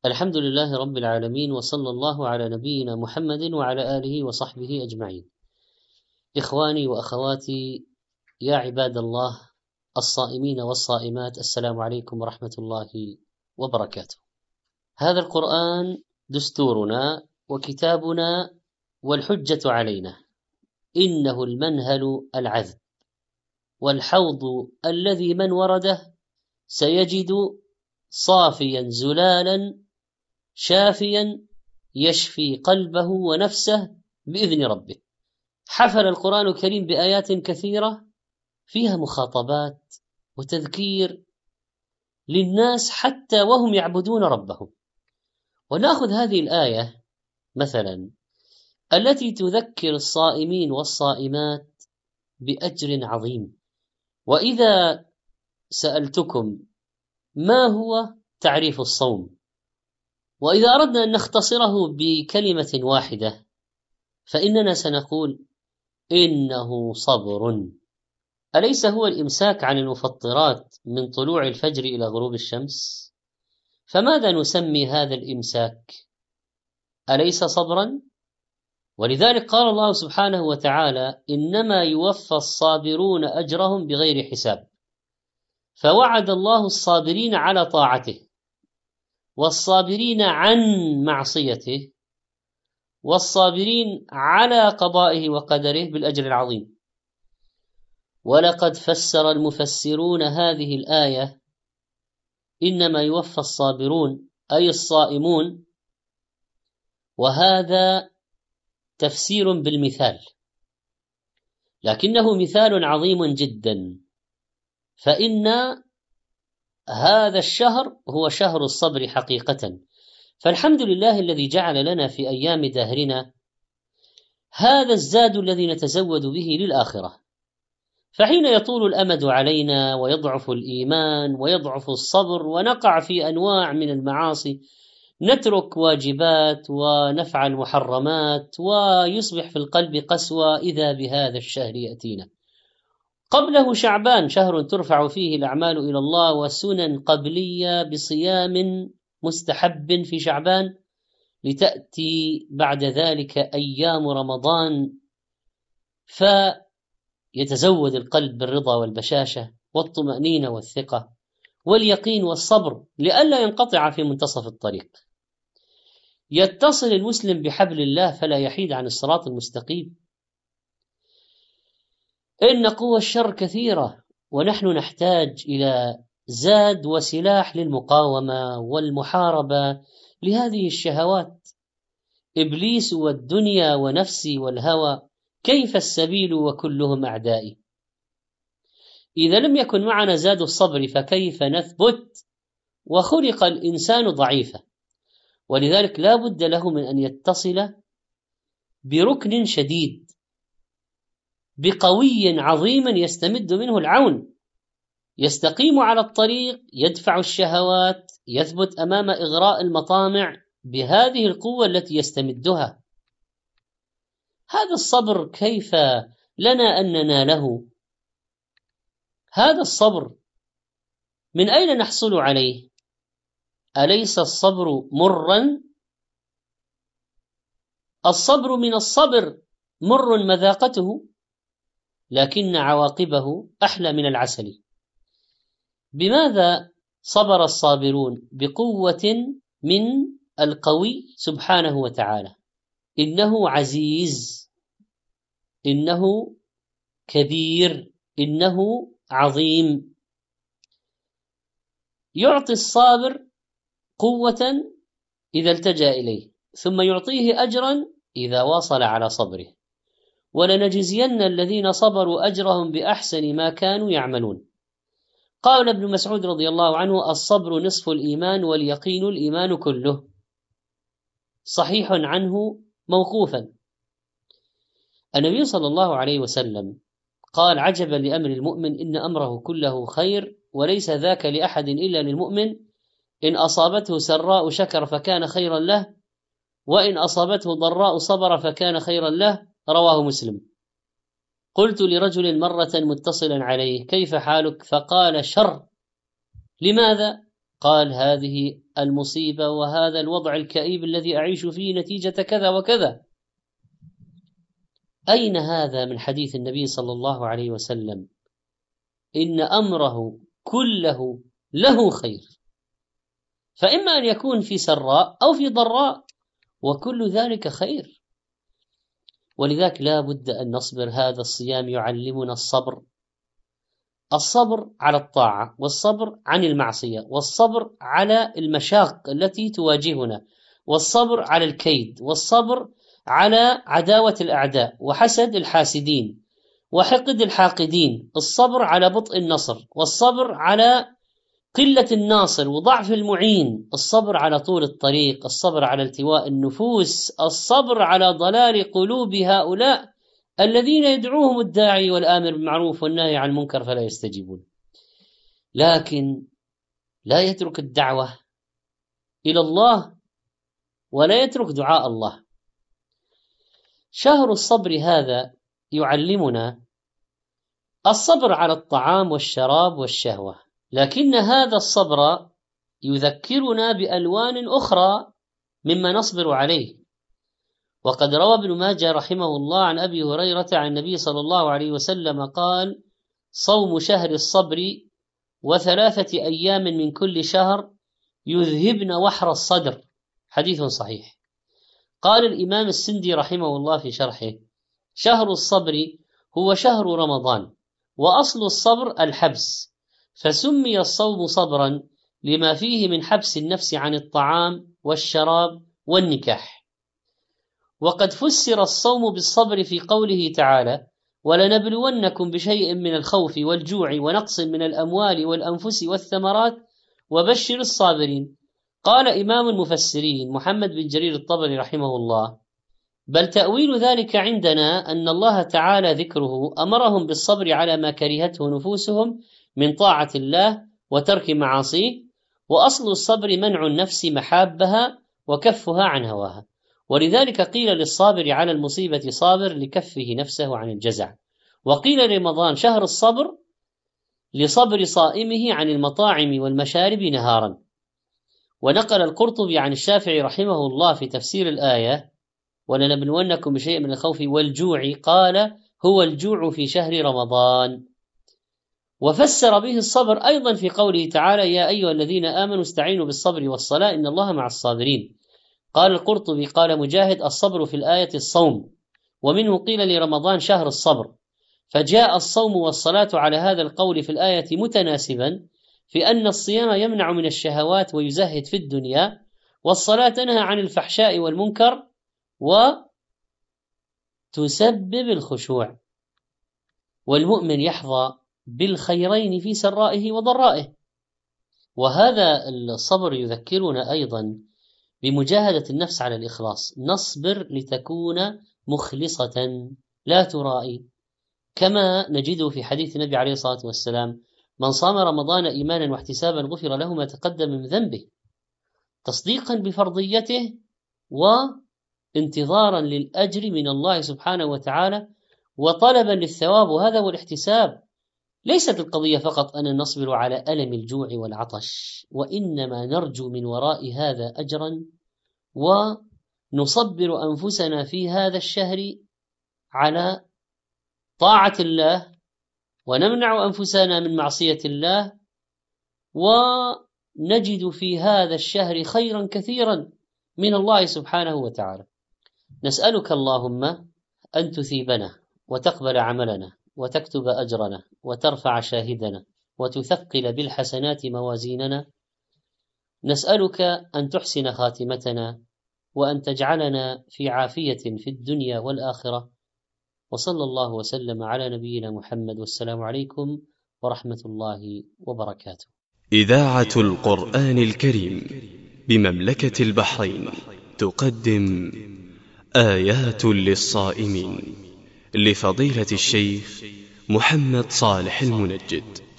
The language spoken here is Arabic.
الحمد لله رب العالمين، وصلى الله على نبينا محمد وعلى آله وصحبه أجمعين. إخواني وأخواتي، يا عباد الله الصائمين والصائمات، السلام عليكم ورحمة الله وبركاته. هذا القرآن دستورنا وكتابنا والحجة علينا، إنه المنهل العذب والحوض الذي من ورده سيجد صافيا زلالا شافيا يشفي قلبه ونفسه بإذن ربه. حفل القرآن الكريم بآيات كثيرة فيها مخاطبات وتذكير للناس حتى وهم يعبدون ربهم. ونأخذ هذه الآية مثلا التي تذكر الصائمين والصائمات بأجر عظيم. وإذا سألتكم ما هو تعريف الصوم، وإذا أردنا أن نختصره بكلمة واحدة فإننا سنقول إنه صبر. أليس هو الإمساك عن المفطرات من طلوع الفجر إلى غروب الشمس؟ فماذا نسمي هذا الإمساك؟ أليس صبرا؟ ولذلك قال الله سبحانه وتعالى: إنما يوفى الصابرون أجرهم بغير حساب. فوعد الله الصابرين على طاعته، والصابرين عن معصيته، والصابرين على قضائه وقدره بالأجر العظيم. ولقد فسر المفسرون هذه الآية إنما يوفى الصابرون أي الصائمون، وهذا تفسير بالمثال، لكنه مثال عظيم جدا، فإن هذا الشهر هو شهر الصبر حقيقة. فالحمد لله الذي جعل لنا في أيام دهرنا هذا الزاد الذي نتزود به للآخرة. فحين يطول الأمد علينا ويضعف الإيمان ويضعف الصبر ونقع في أنواع من المعاصي، نترك واجبات ونفعل محرمات ويصبح في القلب قسوة، إذا بهذا الشهر يأتينا. قبله شعبان، شهر ترفع فيه الأعمال إلى الله، وسنن قبلية بصيام مستحب في شعبان، لتأتي بعد ذلك أيام رمضان فيتزود القلب بالرضا والبشاشة والطمأنينة والثقة واليقين والصبر لئلا ينقطع في منتصف الطريق. يتصل المسلم بحبل الله فلا يحيد عن الصراط المستقيم. إن قوى الشر كثيرة، ونحن نحتاج إلى زاد وسلاح للمقاومة والمحاربة لهذه الشهوات. إبليس والدنيا ونفسي والهوى، كيف السبيل وكلهم أعدائي؟ إذا لم يكن معنا زاد الصبر فكيف نثبت؟ وخلق الإنسان ضعيفا، ولذلك لا بد له من أن يتصل بركن شديد، بقوي عظيم يستمد منه العون، يستقيم على الطريق، يدفع الشهوات، يثبت أمام إغراء المطامع بهذه القوة التي يستمدها. هذا الصبر كيف لنا أن نناله؟ هذا الصبر من أين نحصل عليه؟ أليس الصبر مرا؟ الصبر من الصبر مر مذاقته، لكن عواقبه أحلى من العسل. بماذا صبر الصابرون؟ بقوة من القوي سبحانه وتعالى. إنه عزيز، إنه كبير، إنه عظيم. يعطي الصابر قوة إذا التجأ إليه، ثم يعطيه أجرا إذا واصل على صبره. ولنجزين الذين صبروا أجرهم بأحسن ما كانوا يعملون. قال ابن مسعود رضي الله عنه: الصبر نصف الإيمان واليقين الإيمان كله. صحيح عنه موقوفا. النبي صلى الله عليه وسلم قال: عجبا لأمر المؤمن، إن أمره كله خير، وليس ذاك لأحد إلا للمؤمن، إن أصابته سراء شكر فكان خيرا له، وإن أصابته ضراء صبر فكان خيرا له. رواه مسلم. قلت لرجل مرة متصلا عليه: كيف حالك؟ فقال: شر. لماذا؟ قال: هذه المصيبة وهذا الوضع الكئيب الذي أعيش فيه نتيجة كذا وكذا. أين هذا من حديث النبي صلى الله عليه وسلم؟ إن أمره كله له خير، فإما أن يكون في سراء أو في ضراء، وكل ذلك خير. ولذلك لا بد أن نصبر. هذا الصيام يعلمنا الصبر، الصبر على الطاعة، والصبر عن المعصية، والصبر على المشاق التي تواجهنا، والصبر على الكيد، والصبر على عداوة الأعداء وحسد الحاسدين وحقد الحاقدين، الصبر على بطء النصر، والصبر على قلة الناصر وضعف المعين، الصبر على طول الطريق، الصبر على التواء النفوس، الصبر على ضلال قلوب هؤلاء الذين يدعوهم الداعي والآمر بالمعروف والنهي عن المنكر فلا يستجيبون. لكن لا يترك الدعوة إلى الله ولا يترك دعاء الله. شهر الصبر هذا يعلمنا الصبر على الطعام والشراب والشهوة، لكن هذا الصبر يذكرنا بألوان أخرى مما نصبر عليه. وقد روى ابن ماجه رحمه الله عن أبي هريرة عن النبي صلى الله عليه وسلم قال: صوم شهر الصبر و3 أيام من كل شهر يذهبن وحر الصدر. حديث صحيح. قال الإمام السندي رحمه الله في شرحه: شهر الصبر هو شهر رمضان، وأصل الصبر الحبس، فسمي الصوم صبرا لما فيه من حبس النفس عن الطعام والشراب والنكاح. وقد فسر الصوم بالصبر في قوله تعالى: ولنبلونكم بشيء من الخوف والجوع ونقص من الأموال والأنفس والثمرات وبشر الصابرين. قال إمام المفسرين محمد بن جرير الطبري رحمه الله: بل تأويل ذلك عندنا أن الله تعالى ذكره أمرهم بالصبر على ما كرهته نفوسهم من طاعة الله وترك معاصيه، وأصل الصبر منع النفس محابها وكفها عن هواها، ولذلك قيل للصابر على المصيبة صابر لكفه نفسه عن الجزع. وقيل رمضان شهر الصبر لصبر صائمه عن المطاعم والمشارب نهارا. ونقل القرطبي عن الشافعي رحمه الله في تفسير الآية: ولنبلونكم بشيء من الخوف والجوع، قال: هو الجوع في شهر رمضان. وفسر به الصبر أيضا في قوله تعالى: يا أيها الذين آمنوا استعينوا بالصبر والصلاة إن الله مع الصابرين. قال القرطبي: قال مجاهد: الصبر في الآية الصوم، ومنه قيل لرمضان شهر الصبر، فجاء الصوم والصلاة على هذا القول في الآية متناسبا في أن الصيام يمنع من الشهوات ويزهد في الدنيا، والصلاة تنهى عن الفحشاء والمنكر وتسبب الخشوع، والمؤمن يحظى بالخيرين في سرائه وضرائه. وهذا الصبر يذكرنا أيضا بمجاهدة النفس على الإخلاص. نصبر لتكون مخلصة لا ترائي، كما نجده في حديث النبي عليه الصلاة والسلام: من صام رمضان إيمانا واحتسابا غفر له ما تقدم من ذنبه، تصديقا بفرضيته وانتظارا للأجر من الله سبحانه وتعالى وطلبا للثواب. وهذا هو الاحتساب. ليست القضية فقط أن نصبر على ألم الجوع والعطش، وإنما نرجو من وراء هذا أجرا، ونصبر أنفسنا في هذا الشهر على طاعة الله، ونمنع أنفسنا من معصية الله، ونجد في هذا الشهر خيرا كثيرا من الله سبحانه وتعالى. نسألك اللهم أن تثيبنا وتقبل عملنا وتكتب أجرنا وترفع شاهدنا وتثقل بالحسنات موازيننا. نسألك أن تحسن خاتمتنا وأن تجعلنا في عافية في الدنيا والآخرة. وصلى الله وسلم على نبينا محمد، والسلام عليكم ورحمة الله وبركاته. إذاعة القرآن الكريم بمملكة البحرين تقدم آيات للصائمين لفضيلة الشيخ محمد صالح المنجد.